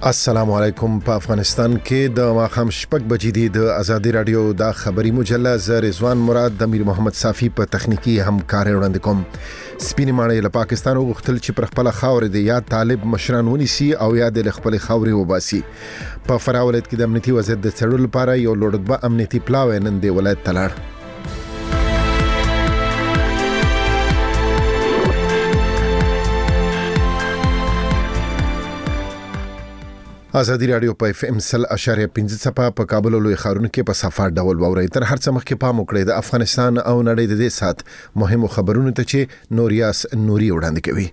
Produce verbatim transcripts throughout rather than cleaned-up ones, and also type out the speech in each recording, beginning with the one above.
السلام علیکم. په افغانستان کې د ماخام شپږ بجې دی د ازادي رادیو د خبري مجله ز رضوان مراد د امیر محمد صافي په تخنیکی همکاري وړاندې کوم. سپینې ماڼۍ له پاکستان وغوښتل چې پر خپل خاور دی یا طالب مشران ونیسي او یا د خپل خاوري وباسي. په فراه ولایت کې د امنیتي وضعیت د څېړلو لپاره یو لوړرتبه امنیتي پلاوی نن دی ولایت ته لاړ. ازادي رادیو په اف ام سل اشاریه پنځه صفه په کابل او لوی ښارونو کې په صفار ډول ووري. تر هر څه مخکې پام وکړئ د افغانستان او نړۍ د دې سات مهمو خبرونو ته چې نوریاس نوري وړاندې کوي.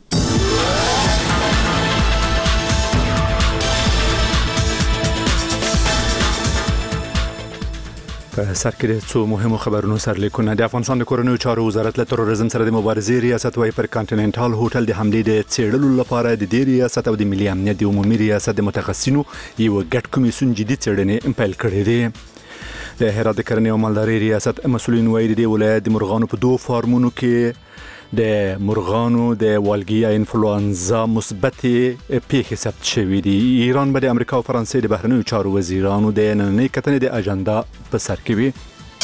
په سر کې څو مهمو خبرونو سرلیکونه. د افغانستان د کورنیو چارو وزارت له تروریزم سره د مبارزې ریاست وايي پر کانټیننټال هوټل د حملې د څېړلو لپاره د دې ریاست او د ملي امنیت د عمومي ریاست د متخصصینو یو ګډ کمیسیون جدي څېړنې پیل کړې دي. د هرات د کرنې او مالدارۍ ریاست مسؤلین وايي د ولایت د مرغانو په دوه فارمونو کې د مرغانو د والګي یا انفلوئنزا مثبت پیښې ثبت شوې دي. ایران به د امریکا او فرانسې د بهرنیو چارو وزیرانو د نننۍ کتنې د اجنډا په سر کې وي.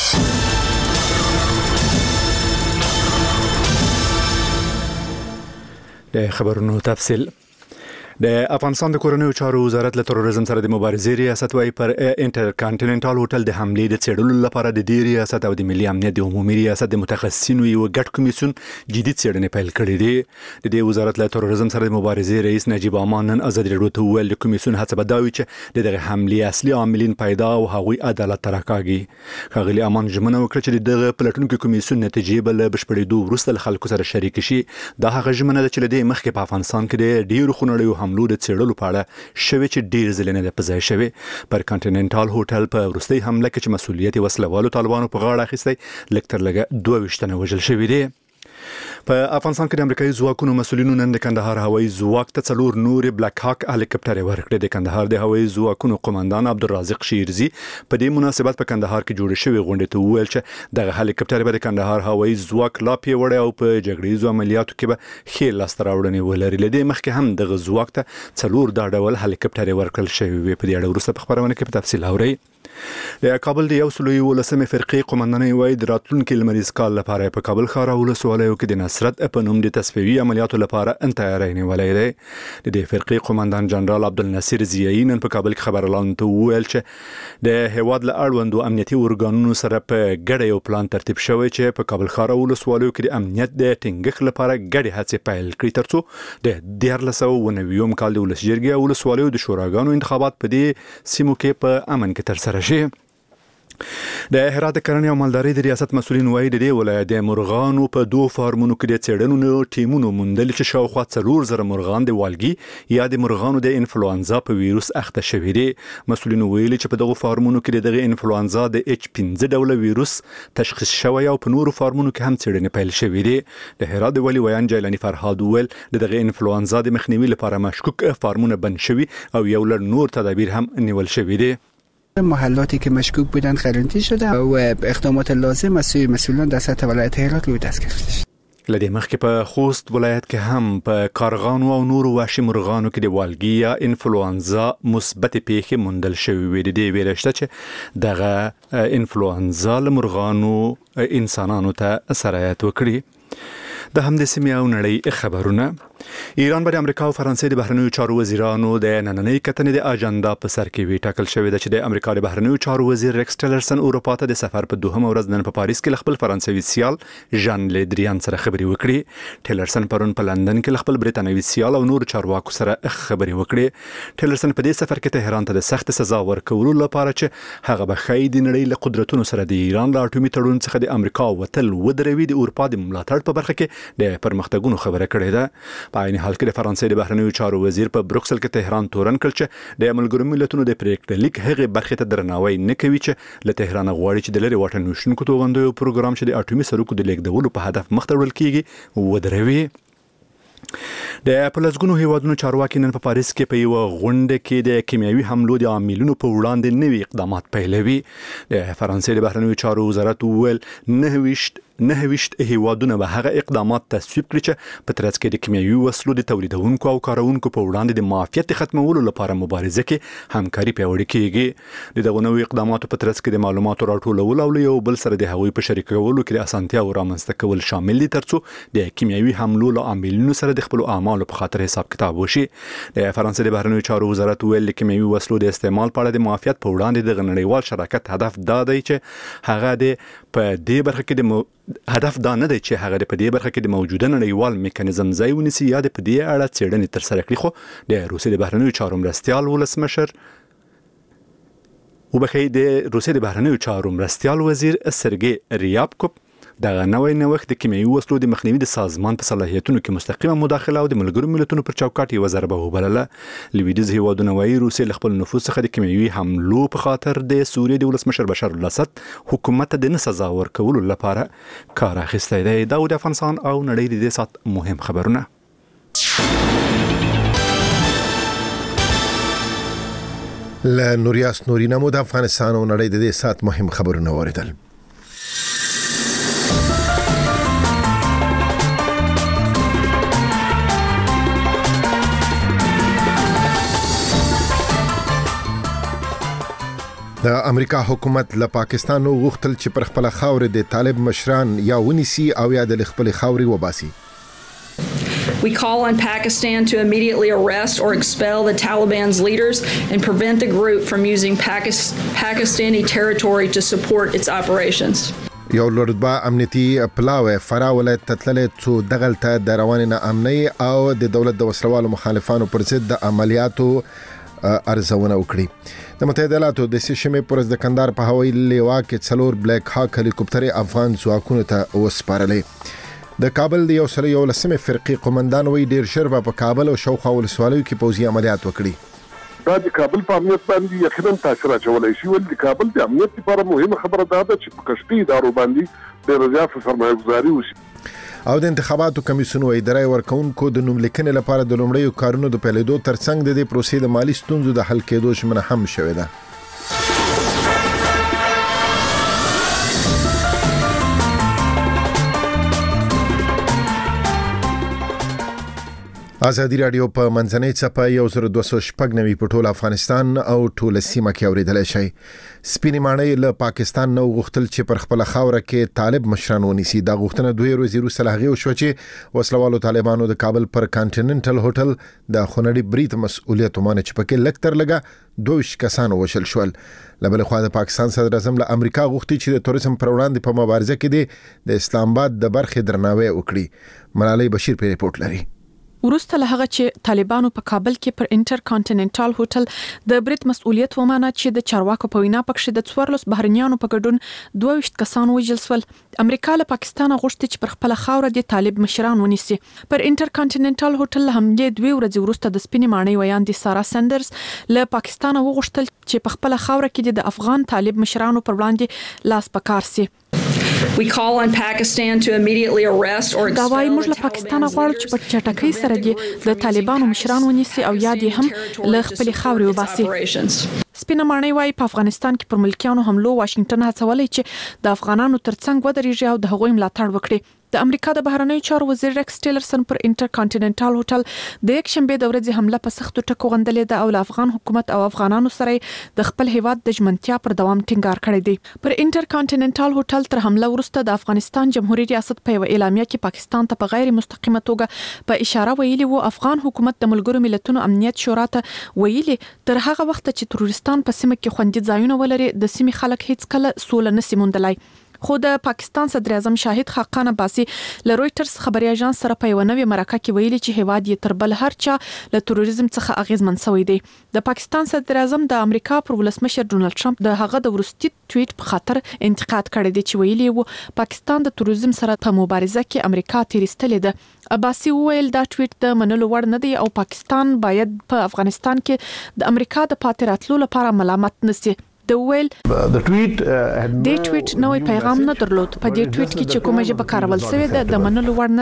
د خبرونو تفصیل. د افغانستان د کورنیو چارو وزارت له تروریزم سره د مبارزې ریاست وايي پر انټر کانټیننټال هوټل د حملې د څېړلو لپاره د دې ریاست او د ملي امنیت د عمومي ریاست د متخصصینو یو ګډ کمیسیون جدي څېړنې پیل کړې دي. د دې وزارت له تروریزم سره د مبارزې رئیس نجیب امان نن ازادي رادیو ته وویل د کمیسیون هڅه به دا وي چې دغه حملې اصلي عاملین پیدا او هغوی عدالت ته راکاږي. ښاغلي امان ژمنه وکړه چې دغه پلټونکو کمیسیون نتیجې به له بشپړېدو وروسته له خلکو سره شریک شي. دا هغه ژمنه ده چې له دې مخکې په افغانستان کې د ډېرو خونړیو حملو د څېړلو په اړه شوی چې ډېر ځله نه ده په ځای شوی. پر کانټیننټال هوټل په وروستۍ حمله کې چې مسؤلیت یې وسلوالو طالبانو په غاړه اخیستی لږ تر لږه دوه ویشت تنه وژل شوي دي. په افغانستان کې د امریکایي ځواکونو مسؤلینو نن د کندهار هوایي ځواک ته څلور نورې بلاک هاک هلیکاپټرې ورکړې. د کندهار د هوایي ځواکونو قومندان عبدالرازق شیرزي په دې مناسبت په کندهار کې جوړې شوې غونډې ته وویل چې دغه هلیکاپټرې به د کندهار هوایي ځواک لا پیاوړی او په جګړیزو عملیاتو کې به ښې لاسته راوړنې ولري. له دې مخکې هم دغه ځواک ته څلور دا ډول هلیکاپټرې ورکړل شوې وې. په دې اړه وروسته په خبرونه کې په تفصیل اورئ. د کابل د یو سل او یولسمې فرقې قومندانۍ وايي د راتلونکي لمریز کال لپاره په کابل ښار او ولسوالیو کې د نصرت په نوم د تصفیوي عملیاتو لپاره تیاری نیولې ده. د دې فرقې قومندان جنرال عبدالنصیر ضیایی نن په کابل کې خبرلاندو ته وویل چې د هیواد له اړوندو امنیتي ارګانونو سره په ګډه یو پلان ترتیب شوی چې په کابل ښار او ولسوالیو کې د امنیت د ټینګښت لپاره ګډې هڅې پیل کړي ترڅو د دیارلس سوه اووه نوي کال د ولس جرګې او ولسوالیو د شوراګانو انتخابات په دې سیمو کې په امن کې ترسره شي. د هرات کرنې او مالدارۍ د ریاست مسؤلین وايي د دې ولایت د مرغانو په دوه فارمونو کې د څېړنو ټیمونو موندل چې شاوخوا څلور زره مرغان د والګي یا د مرغانو د انفلوئنزا په ویروس اخته شوي دي. مسؤلین ویلي چې په دغه فارمونو کې دغه انفلوئنزا د اچ پنځه ډوله ویروس تشخیص شوی او په نورو فارمونو کې هم څېړنې پیل شوې دي. د هرات د ولي ویان جیلانی فرهاد ویل دغه انفلوئنزا د مخنیوي لپاره مشکوک فارمونه بند شوي او یو لړ نور تدابیر هم نیول شوي دي. محلاتی که مشکوک بودند قرنطینه شده و اقدامات لازم از سوی مسئولان در سطح ولایت هرات روی دست گرفته شد. لدې مخکې په خوست ولایت کې هم په کارغانو او نورو وحشي مرغانو کې د والګي یا انفلوئنزا مثبت پیښې موندل شوې وې. د دې ویل شته چې دغه انفلوئنزا له مرغانو انسانانو ته سرایت وکړي. د همدې سیمې او نړۍ خبرونه. ایران به د امریکا او فرانسې د بهرنیو چارو وزیرانو د نننۍ کتنې د اجنډا په سر کې وي. ټاکل شوې ده چې د امریکا د بهرنیو چارو وزیر ریکس ټیلرسن اروپا ته د سفر په دوهمه ورځ نن په پاریس کې خپل فرانسوي سیال ژان لیدریان سره خبرې وکړې. ټیلرسن پرون په لندن کې خپل برتانوي سیال او نور چارواکو سره خبرې وکړې. ټیلرسن په دې سفر کې تهران ته د سخت سزا ورکولو لپاره چې هغه به ښایي د نړۍ له قدرتونو سره د ایران له اټومي تړون څخه د امریکا وتل ودروي د اروپا د ملاتړ په برخه کې د پرمختګونو خبره کړې ده. په عین حال کې د فرانسې د بهرنیو چارو وزیر په بروکسل کې تهران تورن کړ چې د ملګرو ملتونو د پریکړې لیک هغه برخه ته درناوی نه کوي چې له تهران غواړي چې د لری واټن وشونکو توغندو پروګرام چې د اټومي سرکو د لیکدولو په هدف مخ ته وړل کیږي ودروي. د پلازګونو هیوادونو چارواکي نن په پاریس کې په یو غونډه کې د کیمیاوي حملو د عاملونو په وړاندې نوي اقدامات پیلوي. د فرانسې د بهرنیو چارو وزارت وویل نه ویشت نه ویشت هیوادونه به هغه اقدامات تصویب کړي چې په ترڅ کې د کیمیاوي وسلو د تولیدونکو او کارونکو په وړاندې د معافیت ختمولو لپاره مبارزه کې همکاري پیاوړې کیږي. د دغه نوو اقداماتو په ترڅ کې د معلوماتو راټولول او یو بل سره د هغوی په شریکولو کې د اسانتیا او رامنځته کول شامل دي ترڅو د کیمیاوي حملو له عاملینو سره د خپل اعمالو په خاطر حساب کتاب وشي. د فرانسې د بهرنیو چارو وزارت ویل کیمیاوي وسلو د استعمال په اړه د معافیت په وړاندې د نړیوال شراکت هدف دا دی چې هغه د په دې برخه کې د مو... هدف دا نه دی چې هغه په دې برخه کې د موجوده نړیوال میکانیزم ځای ونیسي یا د په دې اړه څېړنې ترسره کړي. خو د روسیې د بهرنیو چارو مرستیال ولسمشر وبخښئ د روسیې د بهرنیو چارو مرستیال وزیر سرګی ریابکوف دغه نوې نوښت د کیمیاوي وسلو د مخنیوي د سازمان په صلاحیتونو کې مستقیمه مداخله او د ملګرو ملتونو پر چوکاټ یوه ضربه وبلله. لویدیځ هیوادونه وایي روسیې له خپل نفوذ څخه د کیمیاوي حملو په خاطر د سوریې د ولسمشر بشار الاسد حکومت ته د نه سزا ورکولو لپاره کار اخیستی دی. دا د افغانستان او نړۍ د دې سات مهم خبرونه. له نوریاس نورینه مو د افغانستان او نړۍ د دې سات مهم خبرونه اوریدل. د امریکا حکومت له پاکستان غوښتل چې پر خپل خاور د طالب مشران یا ونیسي او یا د خپل خاوري وباسي. We call on Pakistan to immediately arrest or expel the Taliban's leaders and prevent the group from using Pakistani territory to support its operations. یو لوړرتبه امنیتي پلاوی فراه ولایت ته تللی څو دغلته د روانې ناامنۍ او د دولت د وسلوالو مخالفانو پر ضد د عملیاتو ارزونه وکړي. د متحده ایالاتو د سشمې پر د کندهار په هوایي لیوا کې څلور بلیک هاک هلیکوپټر افغان ځواکونو ته وسپارلې. د کابل د یو سل یو لسمې فرقې قومندان وی ډیر ژر په کابل او شاوخوا ولسوالیو کې پوځي عملیات وکړي. دا د کابل په امنیت باندې یقینا تاثیر اچولی شي. ولې د کابل د امنیت لپاره مهمه خبره دا ده چې په کشتي ادارو باندې ډېره زیاته سرمایه گذاري وشي. او د انتخاباتو کمیسیون وی درای ورکونکو د نوم لیکنې لپاره د لومړیو کارونو د پیلېدو ترڅنګ د دې پروسې د مالی ستونزو د حل کېدو ژمنه هم شوې ده. ازادي رادیو په منځنۍ چپه یو زر دوه سوه شپږ نوي په ټول افغانستان او ټول سیمه کې اوریدلی شئ. سپینې ماڼۍ له پاکستان نو غوښتل چې پر خپل خاوره کې طالب مشران ونیسي. دا غوښتنه دوی ورځې وروسته له هغې وشوه چې وسلوالو طالبانو د کابل پر کانټیننټل هوټل د خونړي برید مسؤلیت ومانه چې پکې لږ تر لږه دوه ویشت کسان ووژل شول. له بلې خوا د پاکستان صدر اعظم له امریکا غوښتي چې د توریزم پر وړاندې په مبارزه کې د اسلام آباد د برخې درناوی وکړي. ملالۍ بشیر په ریپورت لري. ورسته له هغه چې طالبانو په کابل کې پر انټر کانټیننټال هوټل د برید مسؤلیت ومانه چې د چارواکو په وینا پکې د څوارلس بهرنیانو په ګډون دوه ویشت کسان وژل شول. امریکا له پاکستان غوښتي چې پر خپل خاوره د طالب مشران ونیسي. پر انټر کانټیننټال هوټل هم د دوه ورځې وروسته د سپینې ماڼۍ ویاندې سارا سندرز له پاکستان غوښتل چې په خپل خاوره کې د افغان طالب مشرانو پر وړاندې لاس پکار سي. We call on Pakistan to immediately arrest or expel موږ له پاکستان غواړو چې په چټکۍ سره د طالبانو مشران ونیسي او یا دې هم له خپل خاورې وباسي. سپینه ماڼۍ وايي په افغانستان کې پر ملکیانو حملو واشنگټن هڅولې چې د افغانانو ترڅنګ ودرېږي او د هغوی ملاتړ وکړي. د امریکا د بهرنیو چارو وزیر ریکس ټیلرسن پر انټر کانټیننټال هوټل د یک شنبه د ورځې حمله په سختو ټکو غندلې ده او له افغان حکومت او افغانانو سره د خپل هیواد د ژمنتیا پر دوام ټینګار کړی دی. پر انټر کانټیننټال هوټل تر حمله وروسته د افغانستان جمهوریت ریاست په اعلامیه کې پاکستان ته په غیر مستقیمه توګه په اشاره ویلي وو افغان حکومت د ملګرو ملتونو امنیت شورا ته ویلي تر هغه وخت چې تروریستان په سیمه کې خوندي ځایونه ولري د سیمې خلک هیڅ کله سوله نشي موندلای. خو د پاکستان صدر اعظم شاهد خاقان عباسي له رويټرز خبري اژانس سره په یو نوې مرکه کې ویلي چې هیواد یې تر بل هر چا له تروریزم څخه اغیزمن شوی دی. د پاکستان صدر اعظم د امریکا پر ولسمشر ډونالد ټرمپ د هغه د ورستي ټویټ په خاطر انتقاد کړی دی چې ویلي وو پاکستان د تروریزم سره په مبارزه کې امریکا تیرستلې ده. عباسي وویل دا ټویټ د منلو وړ نه دی او پاکستان باید په افغانستان کې د امریکا د پاتې راتلو لپاره ملامت نشي. د ویل د ټویټ د ټویټ نوې پیغام نه درلود. په دې ټویټ کې چې کومه ژبه کارول شوې ده د منلو وړ نه ده.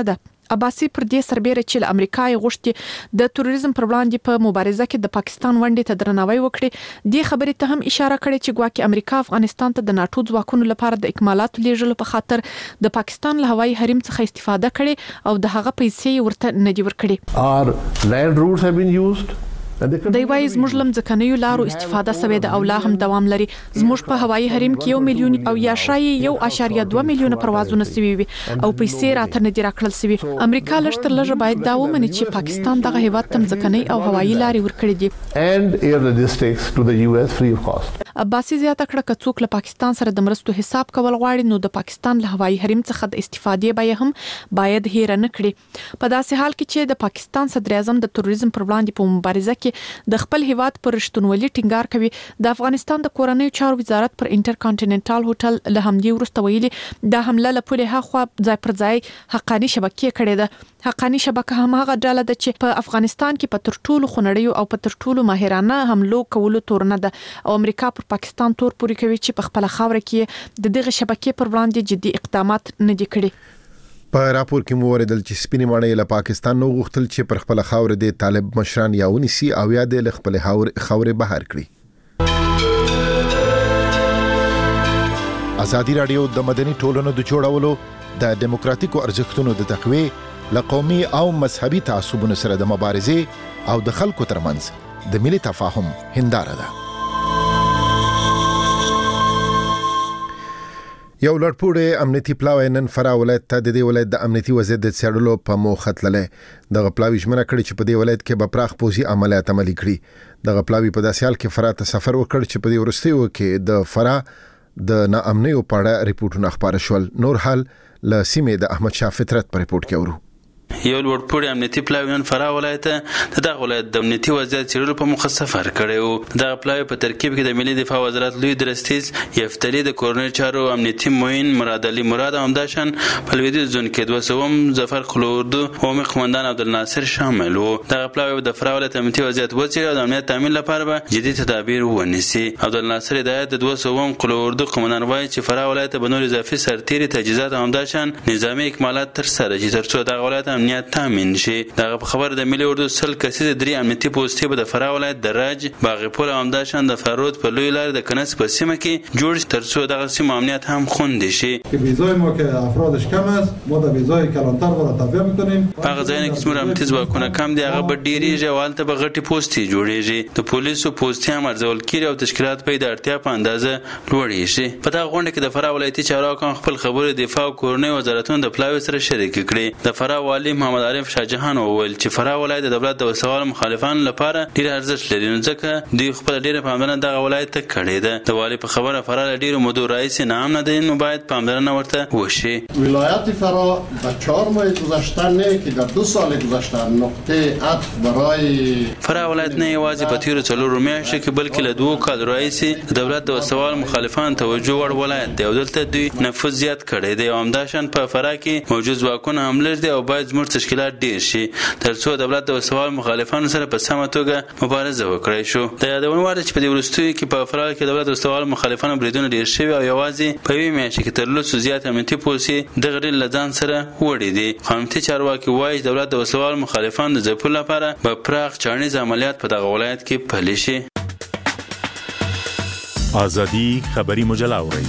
عباسي پر دې سربېره چې له امریکا یې غوښتي د تروریزم پر وړاندې په مبارزه کې د پاکستان ونډې ته درناوی وکړي. دې خبرې ته هم اشاره کړې چې ګواکې امریکا افغانستان ته د ناتو ځواکونو لپاره د اکمالاتو لیږلو په خاطر د پاکستان له هوایي حریم څخه استفاده کړې او د هغه پیسې ورته نه دي ورکړي. Our land routes have been used. د وایي زموږ لم ځکنیو لارو استفاده سوې د او لا هم دوام لري. زموږ په هوایي حریم کې یو میلیون او یا شایي یو اشاریه دوه میلیونه پروازونه سوي وي او پیسې راته نه دي راکړل سوي. امریکا لږ تر لږه باید دا ومني چې پاکستان دغه هیواد تم ځکنی او هوایي لارې ورکړي دي and air logistics to the U S free of cost. عباسي زیاته کړه که څوک له پاکستان سره د مرستو حساب کول غواړي نو د پاکستان له هوایي حریم څخه د استفادې به هم باید هیر نه کړي. په داسې حال کې چې د پاکستان صدر اعظم د تروریزم پر وړاندې په مبارزه کې د خپل هیواد پر رښتونولي ټینګار کوي. د افغانستان د کورنیو چارو وزارت پر انټر کانټیننټال هوټل له همدې وروسته ویلي د حمله له پولې هاخوا ځای پر ځای حقاني شبکې کړې ده. حقاني شبکه هم هغه ډله ده چې په افغانستان کې په تر ټولو خونړیو او په تر ټولو ماهرانه حملو کولو تورنه ده او امریکا پر پاکستان تور پوري کوي چې په خپل خاور کې د دغه شبکې پر وړاندې جدي اقدامات نه دي کړي. په راپور کې مو اوریدل چې سپینې ماڼۍ له پاکستان نو غوښتل چې پر خپل خاور د طالب مشران یا ونیسي او یا د خپل خاور بهر کړي. ازادي رادیو د مدني ټولنو د جوړولو د دیموکراتیکو ارزښتونو د تقویې له قومي او مذهبي تعصبونو سره د مبارزې او د خلکو ترمنځ د ملي تفاهم هنداره ده. یو لړپوړی امنیتي پلاوی نن فراه ولایت ته د دې ولایت د امنیتي وضعیت د څېړلو په موخه تللی. دغه پلاوی ژمنه کړې چې په دې ولایت کې به پراخ پوځي عملیات عملي کړي. دغه پلاوی په داسې حال کې فراه ته سفر وکړ چې په دې وروستیو کې د فراه د ناامنیو په اړه ریپورټونه خپاره شول. نور حال له سیمې د احمد شاه فطرت په ریپورټ کې اورو. یو لوړپوړی امنیتي پلاوی نن فراه ولایت ته د دغه ولایت د امنیتي وضعیت څېړلو په موخه سفر کړی و. دغه پلاوی په ترکیب کې د ملي دفاع وزارت لوی درستیز یفتلي د کورنیو چارو امنیتي معین مراد علي مراد او همداشان په لویدیځ زون کې دوه سوم ظفر قلوردو قومي قومندان عبدالناصر شامل و. دغه پلاوی د فراه ولایت امنیتي وضعیت وڅېړي او د امنیت تامین لپاره به جدي تدابیر ونیسي. عبدالناصر هدایت د دوه سوم قلوردو قومندان وایي چې فراه ولایت به نور اضافي سرتیري تجهیزات او همداشان نظامي اکمالات ترسره شي تر څو دغه ولایت امنیت تامین شي. دغه په خبر د ملي اردو سل کسیزه درې امنیتي پوستې به د فراه ولایت د راج باغپور او همداشان د فرود په لوی لارې د کنس په سیمه کې جوړ تر څو دغه سیمه امنیت هم خوندي شي. ویزای ما که افرادش کم است ما د ویزای کلانتر را تابع می‌کنیم. هغه ځایونه کې څومره امنیتي ځواکونه کم دي هغه به ډیریږي او هلته به غټې پوستې جوړیږي. د پولیسو پوستې هم ارزول کیږي او تشکیلات به د اړتیا په اندازه لوړې شي. په دغه غونډه کې د فراه ولایتي چارواکو خپل خبرې دفاع او کورنیو وزارتونو د پلاوی سره شریک کړي. د فراه والی محمد عارف شاه جهان وویل چې فراه ولایت د دولت د وسوال مخالفانو لپاره ډیر ارزښت لري نو ځکه دوی خپل ډیره پاملرنه دغه ولایت ته کړې ده. د والی په خبره فراه له ډیرو مودو راهیسې نام نه دی نو باید پاملرنه ورته وشي. ولایت فراه در چهار ماه گذشته نه که در دو سال گذشته نقطه عطف برای فراه ولایت نه یوازې په تیرو څلورو میاشتو کې بلکې له دوو کال راهیسې د دولت د وسوال مخالفانو توجه وړ ولایت دی او دلته دوی نفوذ زیات کړی دی او همداشان په فراه کې موجود ځواکونه هم لږ دي او باید زموږ تشکیلات ډیر شي ترڅو دولت د وسوال مخالفانو سره په سمه توګه مبارزه وکړي شو. د یادونه وړ چې په دې وروستیو کې په فراه کې دولت د وسوال مخالفانو بریدونه ډیر شوي او یوازې په یوې میاشت کې تر لسو زیات امنیتي پولیسې دغه ډلې له ځان سره وړي دي. امنیتي چارواکي وایي دولت د وسوال مخالفانو د ځپلو لپاره به پراخ چاڼیز عملیات په دغه ولایت کې پلي شي. آزادی خبری مجله اورئ.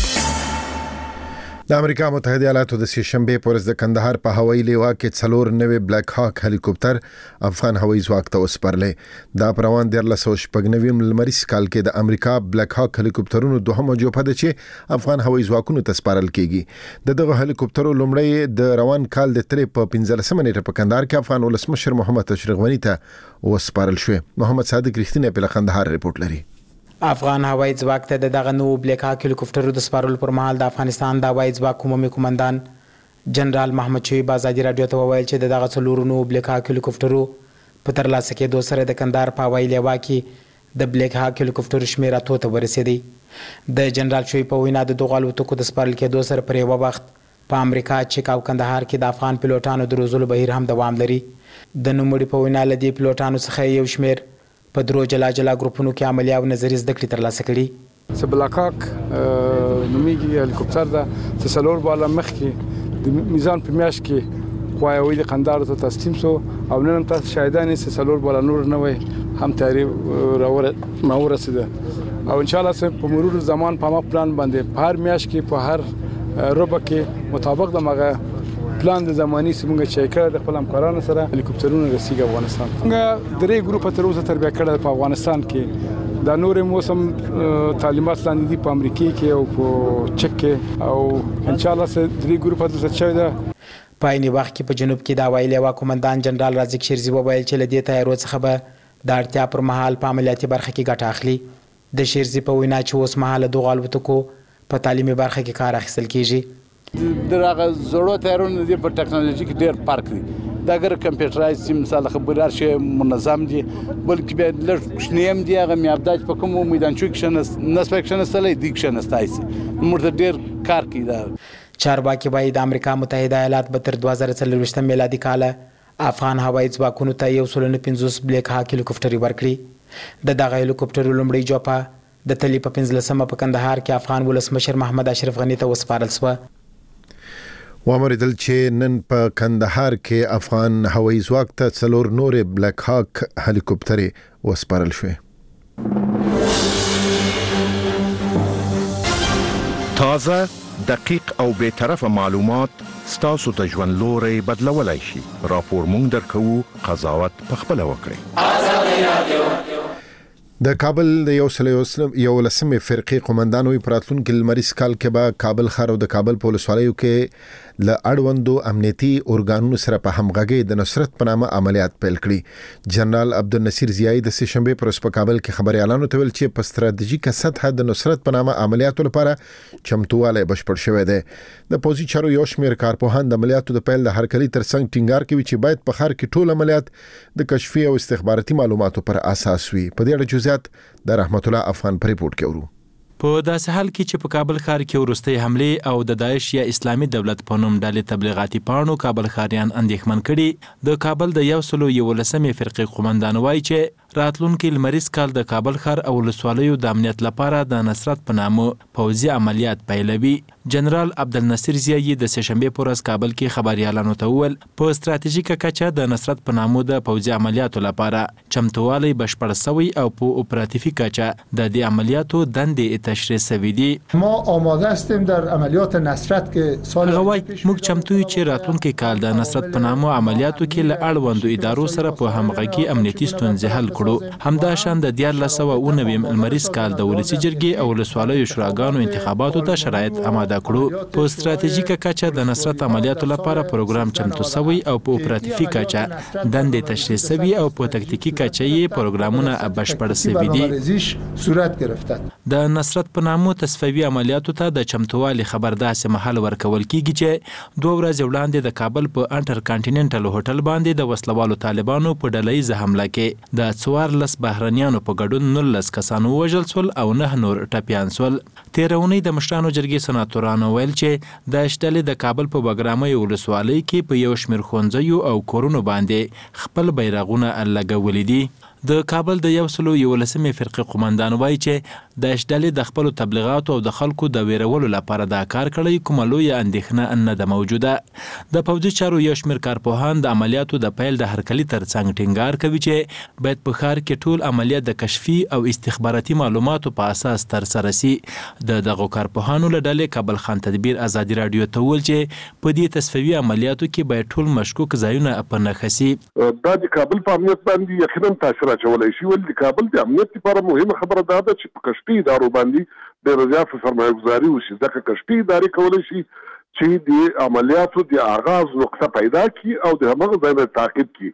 د امریکا متحده ایالاتو د سه شنبه پر ورځ د کندهار په هوایي لیوا کې څلور نوې بلیک هاک هلیکوپټر افغان هوایي ځواک ته وسپارلې. دا پر روان د لسو شپږنوي لمریز کال کې د امریکا بلیک هاک هلیکوپټرونو دوهمه جوپه ده چې افغان هوایي ځواکونو ته سپارل کیږي. د دغه هلیکوپټرو لومړی د روان کال د ترې په پنځلسمه نیټه په کندهار کې افغان ولسمشر محمد اشرف غنی ته وسپارل شو. محمد صادق رښتینی په کندهار ریپورت لري. افغان هوایي ځواک ته د دغه نو بلیک هاک هلیکوپټرو د سپارلو پر مهال د افغانستان د هوایي ځواک عمومي قومندان جنرال محمد شعیب آزادي رادیو ته وویل چې د دغه څلورو نو بلیک هاک هلیکوپټرو په ترلاسه کېدو سره د کندهار په هوایي لیوا کې د بلیک هاک هلیکوپټرو شمېر اتو ته ورسېدی. د جنرال شعیب په وینا د دغو الوتکو د سپارل کېدو سره پر یوه وخت په امریکا چیک او کندهار کې د افغان پیلوټانو د روزلو بهیر هم دوام لري. د نوموړي په وینا له دې پیلوټانو څخه یو شمېر په درو جلا جلا ګروپونو کې عملي او نظري زده کړې ترلاسه کړي. څه بلیک هاک نومیږي هلیکوپټر ده چې څلور بالا مخکې د میزان په میاشت کې خوایوي د قندهار ته تسلیم سو او نن تاسو شاهدان یې سلور بل نور نه وي هم تیاری راور ما ورسیده او ان شاء الله سه په مرور زمان په ما پلان باندې په هر میاش کې په هر ربع کې مطابق د مغه پلان د زماني سیمه چې کړه د خپل همکارانو سره هلیکوپټرونه رسیږي افغانستان څنګه درې ګروپ تر اوسه تربیه کړه په افغانستان کې دا نور موسم تعلیمات لاندې دي په امریکا کې او په چک کې او ان شاء الله سه درې ګروپ د څه ده په عین وخت کې په جنوب کې دا ویلي وا کمانډان جنرال رازق شیرزی وویل چې لدې تیارو څخه به د اړتیا پر مهال په عملیاتي برخه کې ګټه اخلي د شیرزی په وینا چې اوس مهال د غالبتکو په تعلیمي برخه کې کار اخیستل کیږي دغه زړو تیارونو د په ټکنالوژي کې ډېر فرق دی دا ګر کمپیوټرایز سیم مثال خبرار شي منظم دي بلکې به لږ شنیم دی هغه میابداج په کوم میدان چوکشن نسپکشن سره دیکشن استایسي مرته ډېر کار کوي دا چارواکي وايي د امریکا متحده ایالات به تر دوه زره څلوېښت میلادي کاله افغان هوایي ځواکونو ته یو سل نه پنځوس بلیک هاک هلیکوپټرې ورکړي د دغه هلیکوپټرو لومړی جوپه د تلې په پنځلسمه په کندهار کې افغان ولسمشر محمد اشرف غني ته وسپارل شوه وامریدل چې نن په کندهار کې افغان هوایي ځواک ته څلور نورې بلیک هاک هلیکوپټرې وسپارل شوې. تازه دقیق او بے طرفه معلومات ستاسو د ژوند لوري بدلولای شي. راپور مونږ درکو، قضاوت پخپل وکړئ. د کابل د یو سل یو لسمې فرقې قومندان وی پراتلونکو لمریز کال کې به کابل ښار او د کابل په ولسوالیو کې ل اړوندو امنیتي اورګانونو سره په همغږي د نصرت په نامه عملیات پیل کړي. جنرال عبدالنصیر ضیایی د سه شنبه پر په کابل کې خبريالانو ته ویل چې په ستراتیژیکه سطح د نصرت په نامه عملیاتو لپاره چمتواله بشپړ شوی دی. د پوزي چارو یو شمېر کارپوهان د عملیاتو د پیل د هرکلي ترڅنګ ټینګار کوي چې باید په ښار کې ټول عملیات د کشفي او استخباراتي معلوماتو پر اساس وي. په دې اړه جزئیات د رحمت الله افغان پر ریپورت کې ورو. په داسې حال کې چې په کابل ښار کې وروستۍ حملې او د داعش یا اسلامي دولت په نوم ډلې تبلیغاتي پاڼو کابل ښاریان اندېښمن کړي. د کابل د یو سلو یولسمې فرقې قومندان وایي چې راتلونکي لمریز کال د کابل ښار او ولسوالیو د امنیت لپاره د نصرت په نامه پوځي عملیات پیلوي. جنرال عبدالنصیر ضیایی د سه شنبې په ورځ کابل کې خبريالانو ته وویل په ستراتیژیکه کچه د نصرت په نامه د پوځي عملیاتو لپاره چمتوالی بشپړ شوی او په اپراتیفي کچه د دې عملیاتو دندې تشریح شوی دي. ما آماده هستیم در عملیات نصرت که سال غوای موږ چمتو یو چې راتلونکي کال د نصرت په نامه عملیاتو کې له اړوندو ادارو سره په همغږي امنیتي ستونزې حل کړو. همدا شان د دیارلس سوه اوه نوي لمریز کال د ولسي جرګې او ولسوالیو شوراګانو انتخاباتو ته شرایط آماده کړو. په ستراتیژیکه کچه د نصرت عملیاتو لپاره پروګرام چمتو شوی او په اپراتیفي کچه دندې تشریح شوی او په تکتیکی کچه یې پروګرامونه بشپړ شوي دي. صورت گرفته. د نصرت په نامه تصفیوي عملیاتو ته د چمتووالي خبر داسې محل ورکول کیږي چې دوه ورځې وړاندې د کابل په انټر کانټیننټل هوټل باندې د وسلوالو طالبانو په ډلهیزه حمله کې د څوارلس بهرنیانو په ګډون نولس کسانو وژل شول او نه نور ټپیان شول. تېره اونۍ د مشرانو جرګې سناتورانو ویل چې د اشتلې د کابل په بګرامۍ ولسوالۍ کې په یو شمېر ښوونځیو او کورونو باندې خپل بیرغونه لګولي دي. د کابل د یو سلو یولسمې فرقې قومندان وایي چې د اشتلې د خپلو تبلیغاتو او د خلکو د ویرولو لپاره دا کار کړی کومه لویه اندېښنه نه ده موجوده. د پوځي چارو یو شمېر کارپوهان د عملیاتو د پیل د هرکلي ترڅنګ ټینګار کوي چې باید په ښار کې ټول عملیات د کشفي او استخباراتي معلوماتو په اساس ترسره شي. د دغو کارپوهانو له ډلې کابل خان تدبیر ازادي راډیو ته وویل چې په دې تصفیوي عملیاتو کې باید ټول مشکوک ځایونه په نښه شي. دا د کابل په امنیت باندې یقینا تاثیر اچولی شي. ولې د کابل د امنیت لپاره مهمه خبره دا ده چې په کشفي ادارو باندې ډېره زیاته سرمایه ګذاري وشي. ځکه کشفي ادارې کولی شي چې د عملیاتو د آغاز نقطه پیدا کړي او د همغه ځای نه تعقیب کړي.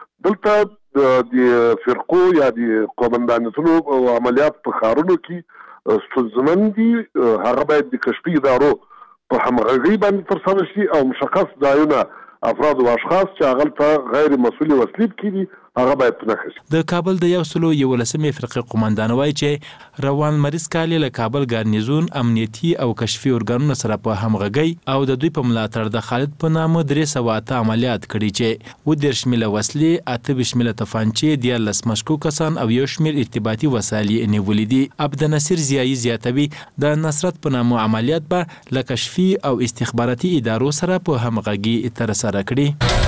دلته د فرقو یا د قومندانیتونو او عملیات په ښارونو کې ستونزمن دي. هغه باید د کشفي ادارو په همغږۍ باندې ترسره شي او مشخص ځایونه افراد او اشخاص چې هغه ته غیر مسؤل وسلیب کړي هغه باید په نښه شي. د کابل د یو سلو یولسمې فرقې قومندان وایي چې روان مریض کال له کابل ګارنیزون امنیتي او کشفي ارګانونو سره په همغږۍ او د دوی په ملاتړ د خالد په نامه درې سوه اته عملیات کړي چې اووه دېرش میله وسلې، اته ویشت میله توپانچې، دیارلس مشکوک کسان او یو شمېر ارتباطي وسایل یې نیولي دي. عبدالنصیر ضیایی زیاتوي د نصرت په نامه عملیات به له کشفي او استخباراتي ادارو سره په همغږۍ ترسره کړي.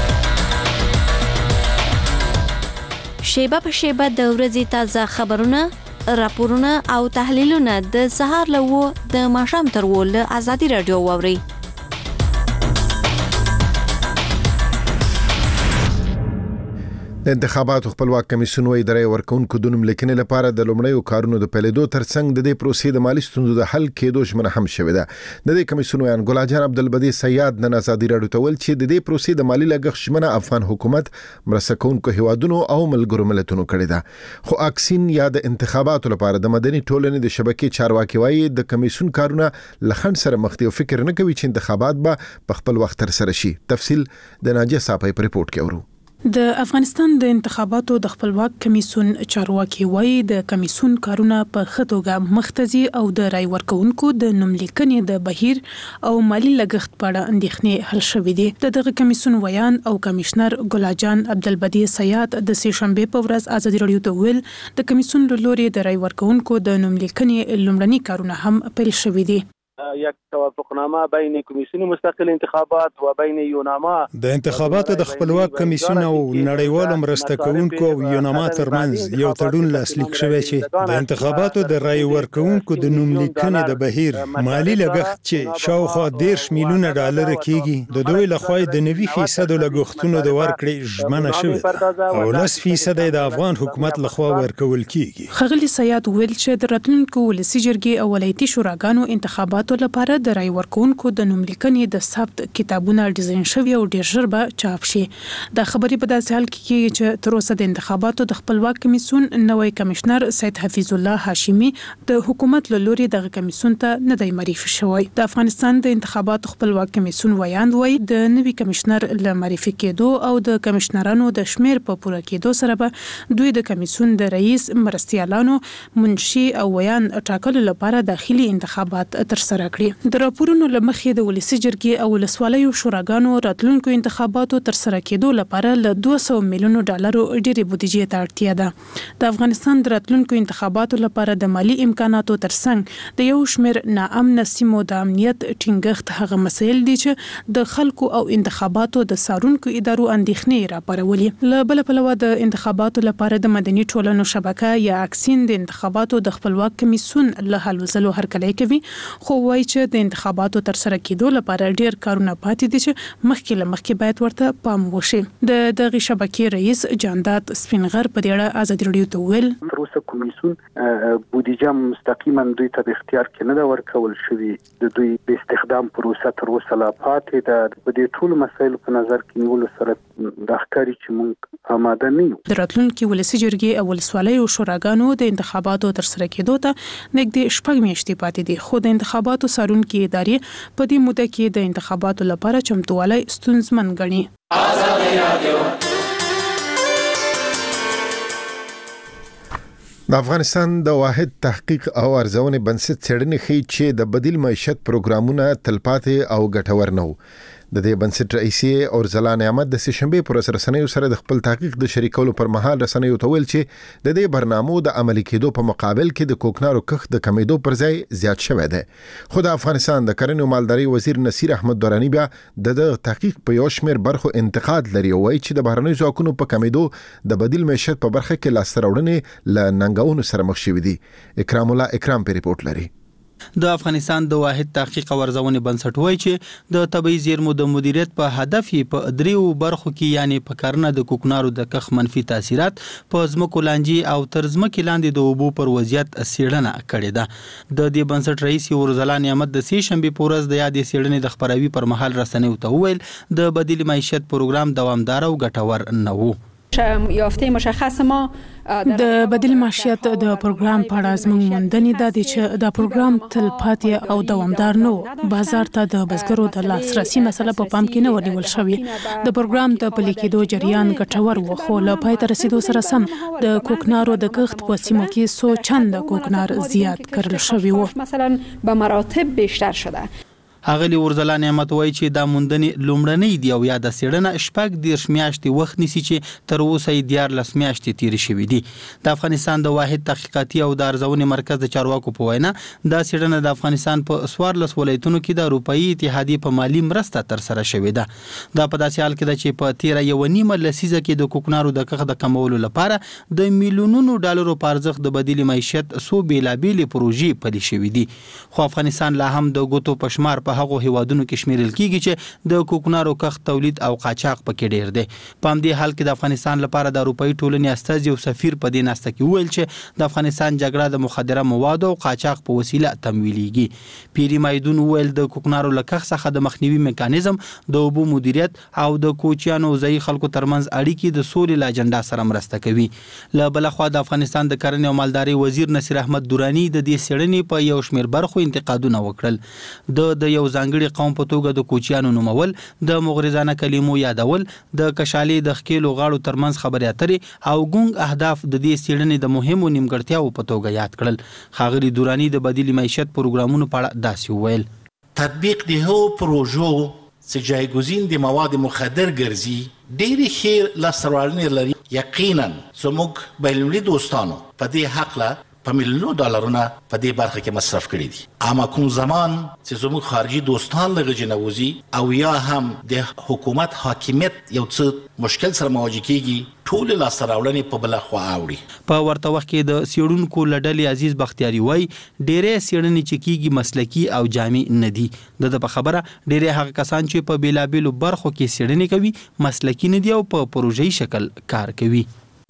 شیبه په شیبه د ورځې تازه خبرونه، راپورونه او تحلیلونه د سهار له و د ماښام تر و له ازادي راډیو واورئ. د انتخاباتو خپلواک کمیسیون وايي د رای ورکوونکو د نوم لیکنې لپاره د لومړیو کارونو د پیلېدو ترڅنګ د دې پروسې د مالي ستونزو د حل کېدو ژمنه هم شوې ده. د دې کمیسیون ویان ګل جان عبدالبدی سیاد نن ازادي راډیو ته ویل چې د دې پروسې د مالي لګښت ژمنه افغان حکومت، مرسته کوونکو هیوادونو او ملګرو ملتونو کړې ده. خو اکسین یا د انتخاباتو لپاره د مدني ټولنې د شبکې چارواکي وايي د کمیسیون کارونه لخند سره مخ دي او فکر نه کوي چې انتخابات به په خپل وخت تر سره شي. تفصیل د ناجیه صاحب په ریپورت کې اورو. د افغانستان د انتخاباتو د خپلواک کمیسیون چارواکي وایي د کمیسیون کارونه په ښه توګه مخته ځي او د رای ورکوونکو د نوم لیکنې د بهیر او مالي لګښت په اړه اندېښنې حل شوې دي. د دغه کمیسیون ویان او کمشنر ګل جان عبدالبدی سیاد د سه شنبه په ورځ ازادي راډیو ته ویل د کمیسیون له لوري د رای ورکوونکو د نوم لیکنې لومړني کارونه هم پیل شوي دي. یک توافقنامه بین کمیسیون مستقل انتخابات و بین یوناما د انتخاباتو د خپلواک کمیسیون او نړیوالو مرسته کوونکو او یوناما ترمنځ یو تړون لاسلیک شوی چې د انتخاباتو د رای ورکوونکو د نوم لیکنې د بهیر مالی لګښت چې شاوخوا دیرش میلیونه ډالر کېږي د دوی لخوا د نوي فیصد لګښتونو د ورکړې ژمنه شوې او لس فیصد د افغان حکومت لخوا ورکول کېږي. ښاغلي سیاد ویل چې د راتلونکو ولسي جرګې او ولایتي شوراګانو انتخابات لپاره د رای ورکوونکو د نوم لیکنې د ثبت کتابونه ډیزاین شوي او ډیر ژر به چاپ شي. دا خبرې په داسې حال کې کېږي چې تر اوسه د انتخاباتو د خپلواک کمیسیون نوی کمشنر سید حفیظ الله هاشمی د حکومت له لوري دغه کمیسیون ته نه دی معرفي شوی. د افغانستان د انتخاباتو خپلواک کمیسیون ویاند وایي د نوي کمشنر له معرفي کېدو او د کمشنرانو د شمیر په پوره کېدو سره به دوی د کمیسیون د رئیس، مرستیالانو، منشي او ویان ټاکلو لپاره داخلي انتخابات ترسره کړي. د راپورونو له مخې د ولسي جرګې او ولسوالیو شوراګانو راتلونکو انتخاباتو ترسره کېدو لپاره له دوه سوه میلیونو ډالرو ډېرې بودیجې ته اړتیا ده. د افغانستان د راتلونکو انتخاباتو لپاره د مالی امکاناتو ترڅنګ د یو شمېر ناامنه سیمو د امنیت ټینګښت هغه مسایل دي چې د خلکو او انتخاباتو د څارونکو ادارو اندېښنې راپارولې. له بله پلوه د انتخاباتو لپاره د مدني ټولنو شبکه یا اکسین د انتخاباتو د خپلواک کمیسیون له هلو ځلو هرکلی کوي، خو وایي چې د انتخاباتو ترسره کېدو لپاره ډیر کارونه پاتې دي چې مخکې له مخکې باید ورته پام وشي. د دغه شبکې رئیس جانداد سپینغر په دې اړه ازادي راډیو ته ویل تر اوسه کمیسیون بودیجه مستقیما دوی ته په اختیار کې نه ده ورکول شوې. د دوی د استخدام پروسه تر اوسه لا پاتې ده. په دې ټولو مسایلو په نظر کې نیولو سره د ښکاري چې موږ آماده نه یو. د راتلونکي ولسي جرګې او ولسوالیو شوراګانو د انتخاباتو ترسره کېدو ته نږدې شپږ میاشتې پاتې دي، خو د انتخاباتو څارونکي ادارې په دې موده کې د انتخاباتو لپاره چمتووالی ستونزمن ګڼي. د افغانستان د واحد تحقیق او ارزونې بنسټ څېړنې ښیي چې د بدیل معیشت پروګرامونه تلپاتې او ګټور نه وو. د دې بنسټ رئیسي اورزلا نعمت د سه شنبه پر رسنیو سره د خپل تحقیق د شریکولو پر مهال رسنیو ته ویل چې د دې برنامو د عملي کېدو په مقابل کې د کوکنارو کښت د کمیدو پر ځای زیات شوی دی. خو د افغانستان د کرنې او مالدارۍ وزیر نصیر احمد درانی بیا د تحقیق په یو شمېر برخو انتقاد لري او وایي چې د بهرنیو ځواکونو په کمیدو د بدیل معیشت په برخه کې لاسته راوړنې له ننګونو سره مخ شوي دي. اکرام الله اکرام په ریپورت لري. د افغانستان د واحد تحقیق او ارزونې بنسټ وایي چې د طبیعي زیرمو د مدیریت په هدف یې په دریو برخو کې یعنی په کرنه د کوکنارو د کښت منفي تاثیرات، په ځمکو لانجې او تر ځمکې لاندې د اوبو پر وضعیت څېړنه کړې ده. د دې بنسټ رئیس اورزلا نعمت د سه شنبې په ورځ د یادې څېړنې د خپراوي پر مهال رسنیو ته وویل د بدیل معیشت پروګرام دوامدار او ګټور نه و. یافته مشخص ما د بدیل معیشت د پروګرام په اړه زموږ موندنې دا دي چې دا پروګرام تلپاتې او دوامدار نه و. بازار ته د بزګرو د لاسرسي مسله په پام کې نه ونیول شوې. د پروګرام د پلي کېدو جریان ګټور و، خو له پای ته رسیدو سره سم د کوکنارو د کښت په سیمو کې څو چنده کوکنار زیات کرل شوي وو. مثلا به مراتب بیشتر شده. اغلی ورزلا نعمت وایي چې دا موندنې لومړنۍ دی او یا د سیړنه شپږ دیرش میاشتې وخت نیسي چې تر اوسه یې دیارلس میاشتې تیرې شوې دي. د افغانستان د واحد تحقیقاتي او د ارزونې مرکز د چارواکو په وینا دا سیړنه د افغانستان په څوارلس ولایتونو کې د اروپایي اتحادیې په مالی مرسته ترسره شوې ده. دا په داسې حال کې ده چې په تیره یوه نیمه لسیزه کې د کوکنارو د کښت د کمولو لپاره د میلیونونو ډالرو په ارزښت د بدیل معیشت څو بېلابېلې پروژې پلي شوې دي. خو افغانستان لا هم د ګوتو په شمار په هغو هیوادونو کې شمیرل کیږي چې د کوکنارو کښت تولید او قاچاق پکې ډیر دی. په همدې حال کې د افغانستان لپاره د اروپایي ټولنې استازي او سفیر په دې ناسته کې وویل چې د افغانستان جګړه د مخدره موادو او قاچاق په وسیله تمویلېږي. پیری مایدون وویل د کوکنارو له کښت څخه د مخنیوي میکانیزم د اوبو مدیریت او د کوچیانو او ځایي خلکو ترمنځ اړیکې د سولې له اجنډا سره مرسته کوي. له بله خوا د افغانستان د کرنې او مالدارۍ وزیر نصیر احمد درانی د دې څېړنې په یو شمېر برخو انتقادونه وکړل. د د یو ځانګړي قوم په توګه د کوچیانو نومول، د مغرضانه کلمو یادول، د کشالي د ښکېلو غاړو ترمنځ خبرې اترې او ګونګ اهداف د دې څېړنې د مهمو نیمګړتیاو په توګه یاد کړل. ښاغلي درانی د بدیل معیشت پروګرامونو په اړه داسې وویل: تطبیق د هغو پروژو چې جایګزین د مواد مخدر ګرځي ډېرې ښې لاسته راوړنې لري. یقینا زموږ بینالمللي دوستانو په دې هکله په میلیونو ډالرونه په دې برخه کې مصرف کړي دي. اما کوم زمان چې زموږ خارجي دوستان له غږ نه وځي او یا هم د حکومت حاکمیت یو څه مشکل سره مواجه کیږي، ټول لاسته راوړنې په بله خوا اوړي. په ورته وخت کې د څېړونکو له ډلې عزیز بختیاري وایي ډېرې څېړنې چې کیږي مسلکي او جامع نه دي. د ده په خبره ډېرې هغه کسان چې په بېلابېلو برخو کې څېړنې کوي مسلکي نه دي او په پروژه‌یي شکل کار کوي.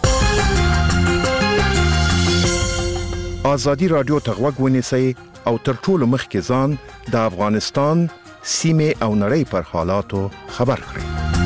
آزادی رادیو ته غوږ ونیسئ او تر ټولو مخکې ځان د افغانستان سیمې او نړۍ پر حالاتو خبر کړئ.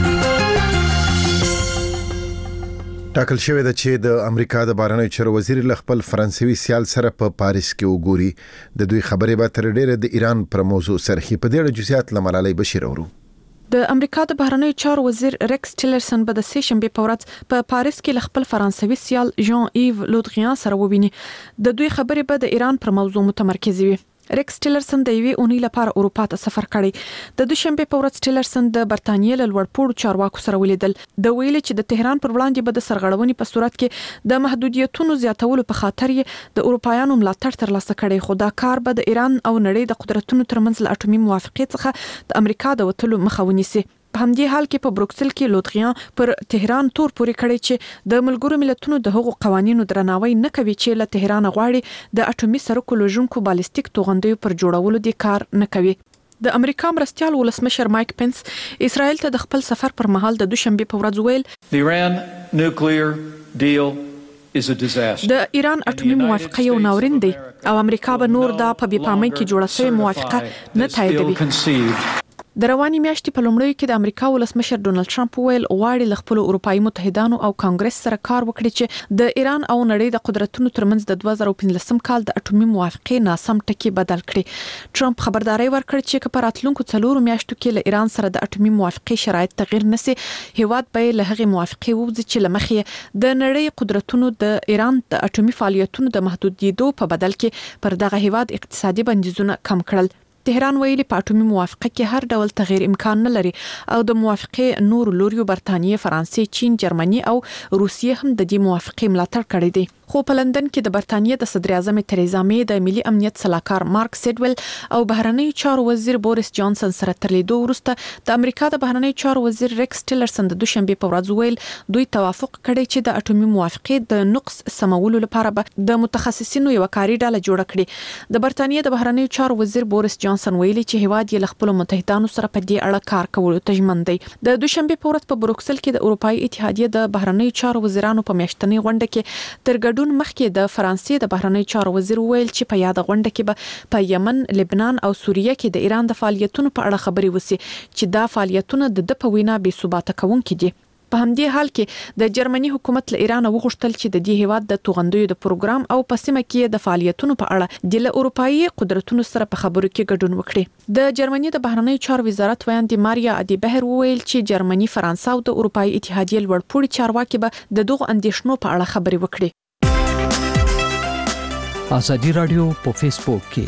ټاکل شوې ده چې د امریکا د بهرنیو چارو وزیر له خپل فرانسوي سیال سره په پاریس کې وګوري. د دوی خبرې به تر ډیره د ایران پر موضوع سرخي. په دې اړه جزئیات له ملالۍ بشیر اورو. د امریکا د بهرنیو چارو وزیر ریکس ټیلرسن به د سې شنبې په ورځ په پاریس کې له خپل فرانسوي سیال ژان ایو لودغیان سره وویني. د دوی خبرې به د ایران پر موضوع متمرکز وي. ریکس ټیلرسن د یوې اونۍ لپاره اروپا ته سفر کړی. د دوشنبه په ورځ ټیلرسن د برتانیې له لوړپوړو چارواکو سره ولیدل. د ویل چې د تهران پر وړاندې به د سرغړونې په صورت کې د محدودیتونو زیاتولو په خاطر یې د اروپایانو ملاتړ ترلاسه کړي. خو دا کار به د ایران او نړۍ د قدرتونو ترمنځ له اټومي موافقې څخه د امریکا د وتلو مخه ونیسي. په همدې حال کې په بروکسل کې لودغیان پر تهران تور پورې کړی چې د ملګرو ملتونو د هغو قوانینو درناوی نه کوي چې له تهران غواړي د اټومي سرکو لوژونکو بالستیک توغندیو پر جوړولو د کار نه کوي. د امریکا مرستیال ولسمشر مایک پنس اسرائیل ته د خپل سفر پر مهال د دوشنبه په ورځ ویل The Iran nuclear deal is a disaster. د ایران اټومي موافقه یو ناورین دی او امریکا به نور دا په بې پامۍ کې جوړه شوې موافقه نه تاییدوي. د رواني میاشتې په لومړیو کې د امریکا ولسمشر ډونالد ټرمپ ویل غواړي له خپل اروپایي متحدانو او کانګرس سره کار وکړي چې د ایران او نړۍ د قدرتونو ترمنځ د دوه زره پنځلسم کال د اټومي موافقې ناسم ټکي بدل کړي. ټرمپ خبرداري ورکړه چې په راتلونکو څلورو میاشتو کې له ایران سره د اټومي موافقې شرایط تغیر نشي، هیواد به له هغې موافقې ووځي چې له مخې د نړۍ قدرتونو د ایران د اټومي فعالیتونو د محدودیدو په بدل کې پر دغه هیواد اقتصادي بندیزونه کم کړل. تهران ویلي په اټومي موافقه کې هر ډول تغیر امکان نه لري او د موافقې نور لوریو برتانیې، فرانسې، چین، جرمني او روسیې هم د دې موافقې ملاتړ کړی دی. خو په لندن کې د برتانیې د صدر اعظم تریزا مې د ملي امنیت سلاکار مارک سیډویل او بهرنیو چارو وزیر بوریس جانسن سره تر لیدو وروسته د امریکا د بهرنیو چارو وزیر ریکس ټیلرسن د دوشنبه په ورځ ویل دوی توافق کړی چې د اټومي موافقې د نقص سمولو لپاره به د متخصصینو یو کاري ډله جوړه کړي. د برتانیې د بهرنیو چارو وزیر بوریس جانسن ویلي چې هیواد یې له خپل متحدانو سره په دې اړه کار کولو ته ژمن دی. د دوشنبه په ورځ په بروکسل کې د اروپایي اتحادیې د بهرنیو چارو وزیرانو په میاشتنۍ غونډه کې تر ګډون مخکې د فرانسې د بهرنیو چارو وزیر ویل چې په یاد غونډه کې به په یمن، لبنان او سوریه کې د ایران د فعالیتونو په اړه خبرې وشي چې دا فعالیتونه د د په وینا بې ثباته کوونکي دي. په همدې حال کې د جرمني حکومت له ایران وغوښتل چې د دې هیواد د توغندیو د پروګرام او په سیمه کې د فعالیتونو په اړه د اروپایي قدرتونو سره په خبرو کې ګډون وکړي. د جرمني د بهرنیو چارو وزارت ویاندې ماریا ادي بهر وویل چې جرمني، فرانسه او د اروپایي اتحادیې لوړپوړي چارواکي به د دغو اندیشنو په اړه خبرې وکړي. ازادي رادیو په فیسبوک کې،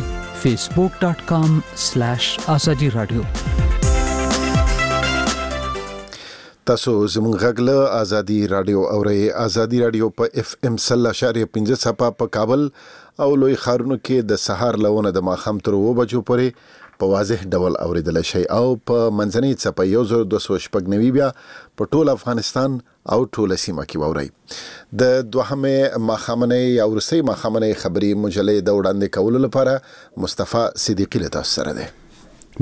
facebook dot com slash azadi radio. تاسو زموږ غږ له ازادي رادیو اورئ. ازادي رادیو په اف ام سل اشاریه پنځه صفه په کابل او لوی ښارونو کې د سهار لونه د ماښام تر اوه بجو پورې په واضح ډول اوریدل شي او په منځنۍ څپه یو زر دوه سوه شپږ نوي بیا په ټول افغانستان او ټول سیمه کې واورئ. د دوهمې ماښامنۍ او وروستۍ ماښامنۍ خبري مجلې د وړاندې کولو لپاره مصطفی صدیقی له تاسو سره دی.